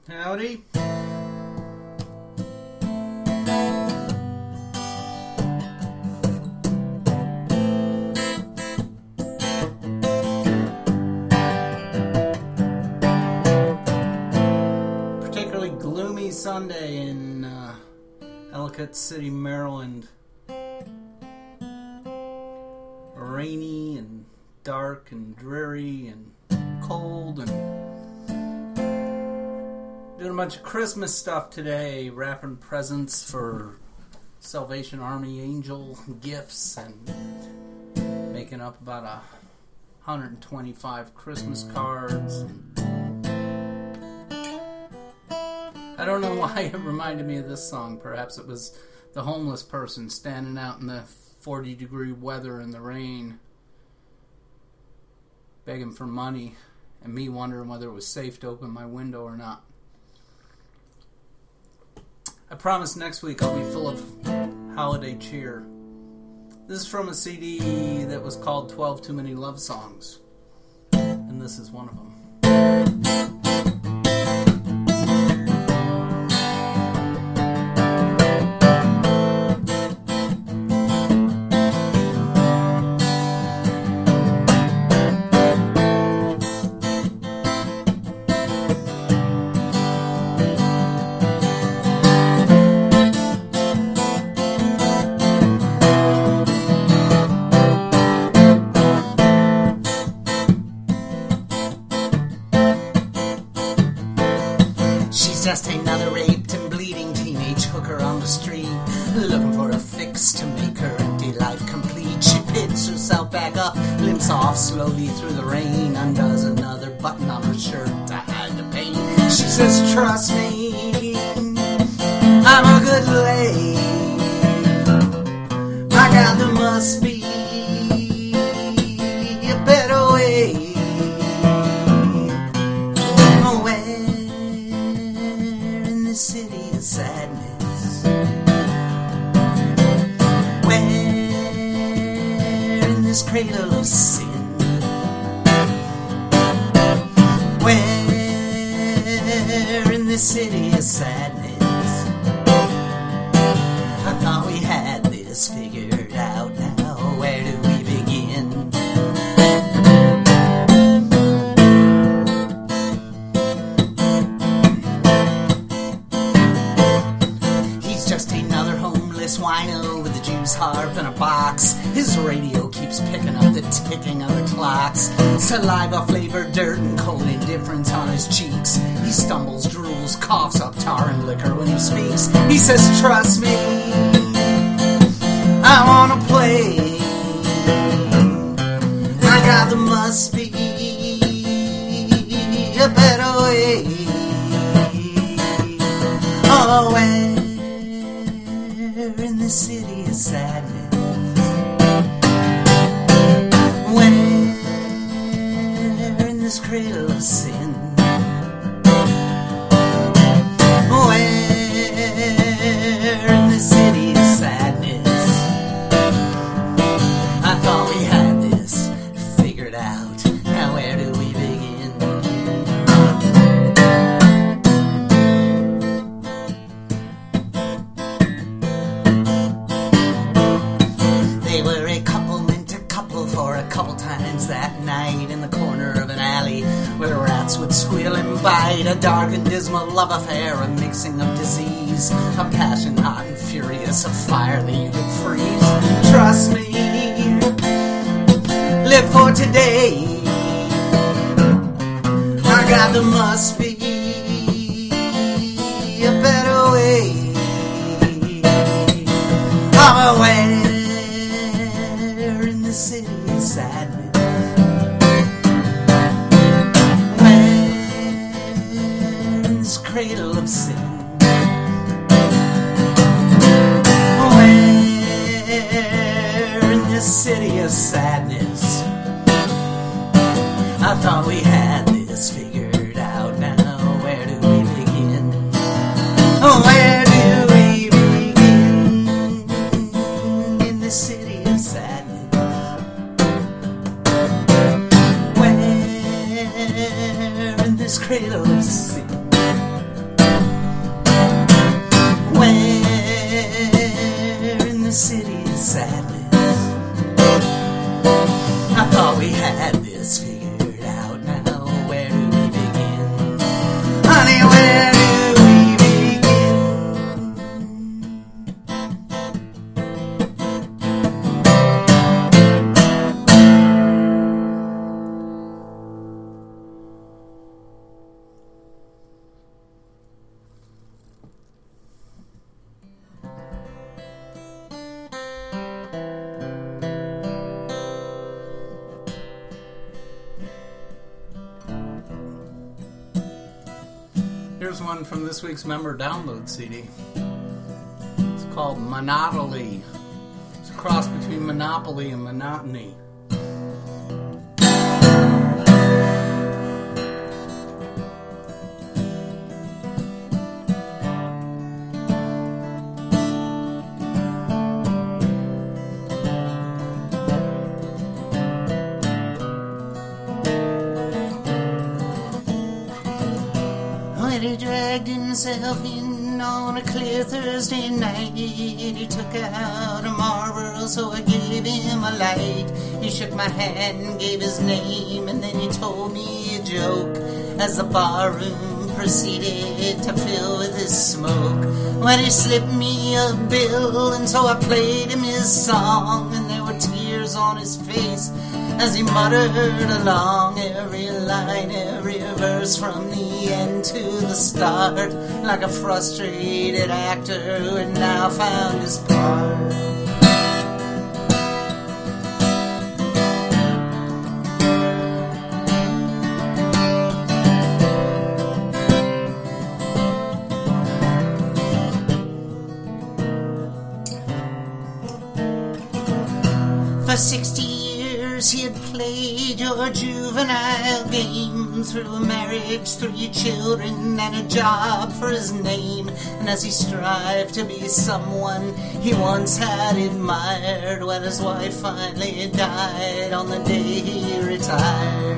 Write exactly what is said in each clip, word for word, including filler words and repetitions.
Howdy. Particularly gloomy Sunday in uh, Ellicott City, Maryland. Rainy and dark and dreary and cold and doing a bunch of Christmas stuff today, wrapping presents for Salvation Army Angel gifts and making up about a one hundred twenty-five Christmas cards. I don't know why it reminded me of this song. Perhaps it was the homeless person standing out in the forty degree weather in the rain begging for money and me wondering whether it was safe to open my window or not. I promise next week I'll be full of holiday cheer. This is from a C D that was called twelve Too Many Love Songs, and this is one of them. Just another raped and bleeding teenage hooker on the street, looking for a fix to make her empty life complete. She picks herself back up, limps off slowly through the rain, undoes another button on her shirt to hide the pain. She says, trust me, I'm a good lady. My God, there must be a better way. The city of sadness, where in this cradle of sin, where in this city of sadness, I thought we had this figured out. Now where do we begin? Wino with a juice harp and a box. His radio keeps picking up the ticking of the clocks. Saliva-flavored dirt and cold indifference on his cheeks. He stumbles, drools, coughs up tar and liquor when he speaks. He says, trust me, I wanna play. My God, there must be a better way. Oh, when in the city of sadness, where in this cradle of sin, where in the city of sadness, I thought we had this figured out. Now where do we begin? Couple times that night in the corner of an alley where rats would squeal and bite. A dark and dismal love affair, a mixing of disease, a passion hot and furious, a fire that you could freeze. Trust me, live for today. My God, there must be a better way. I'm aware in the city sadness, where in this cradle of sin, where in this city of sadness, I thought we had this figured out. Now where do we begin? Where do we begin in this city of sadness? Where in this cradle of sin, anywhere in the city's sadness. I thought we had this figured out. Now where do we begin? Honey, where do we begin? Here's one from this week's member download C D. It's called Monotoly. It's a cross between Monopoly and Monotony. He dragged himself in on a clear Thursday night. He took out a Marlboro, so I gave him a light. He shook my hand and gave his name, and then he told me a joke as the barroom proceeded to fill with his smoke. When he slipped me a bill, and so I played him his song, and there were tears on his face as he muttered along every line, every verse from the end to the start, like a frustrated actor who had now found his part. For sixty years he had played your juvenile game, through a marriage, three children, and a job for his name. And as he strived to be someone he once had admired, when his wife finally died on the day he retired.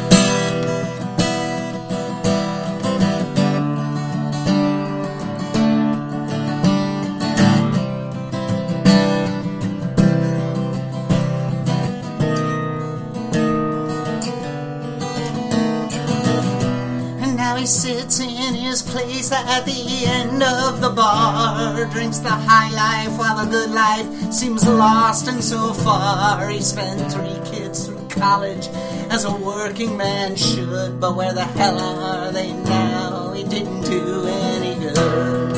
He sits in his place at the end of the bar, drinks the high life while the good life seems lost and so far. He spent three kids through college as a working man should, but where the hell are they now? He didn't do any good.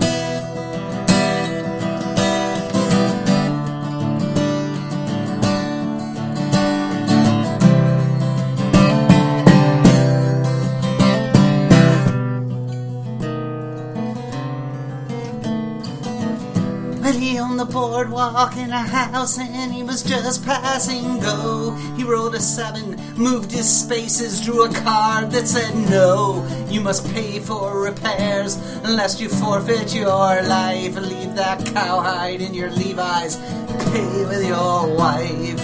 He owned the boardwalk in a house and he was just passing go. He rolled a seven, moved his spaces, drew a card that said no. You must pay for repairs lest you forfeit your life. Leave that cowhide in your Levi's, pay with your wife.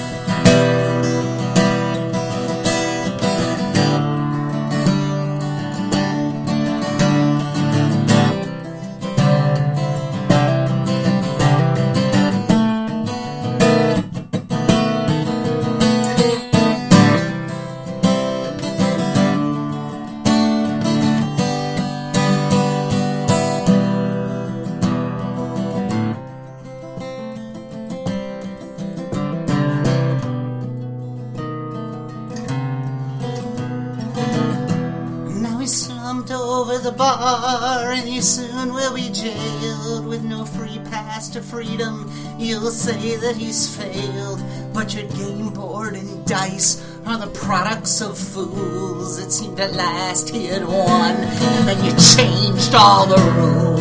Over the bar, and you soon will be jailed with no free pass to freedom. You'll say that he's failed, but your game board and dice are the products of fools. It seemed at last he had won, and then you changed all the rules.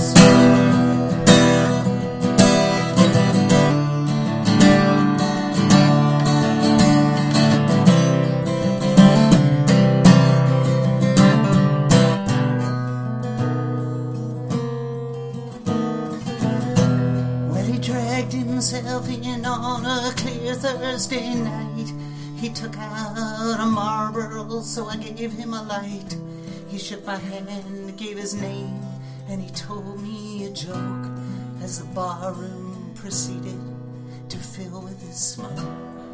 Himself in on a clear Thursday night. He took out a Marlboro, so I gave him a light. He shook my hand, gave his name, and he told me a joke as the barroom proceeded to fill with his smoke.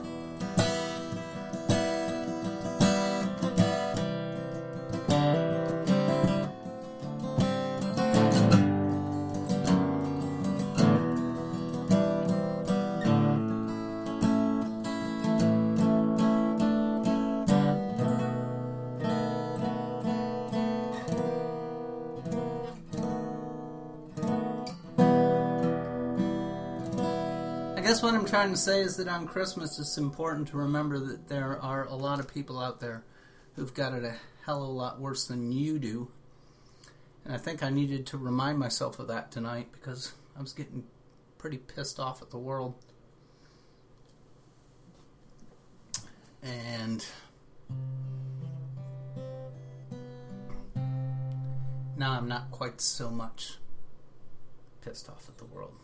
I guess what I'm trying to say is that on Christmas it's important to remember that there are a lot of people out there who've got it a hell of a lot worse than you do. And I think I needed to remind myself of that tonight because I was getting pretty pissed off at the world. And now I'm not quite so much pissed off at the world.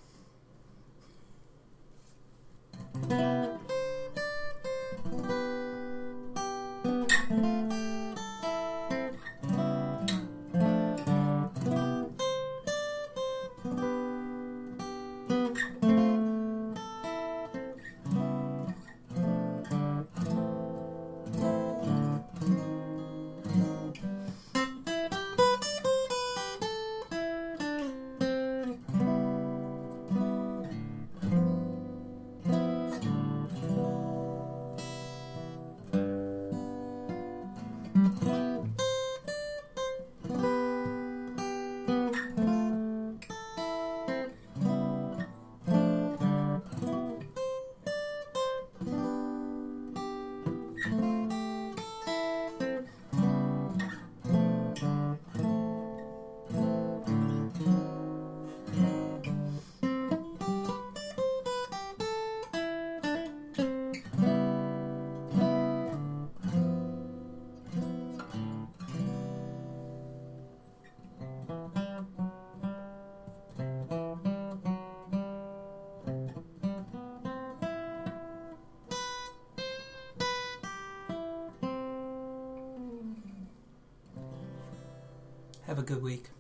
Have a good week.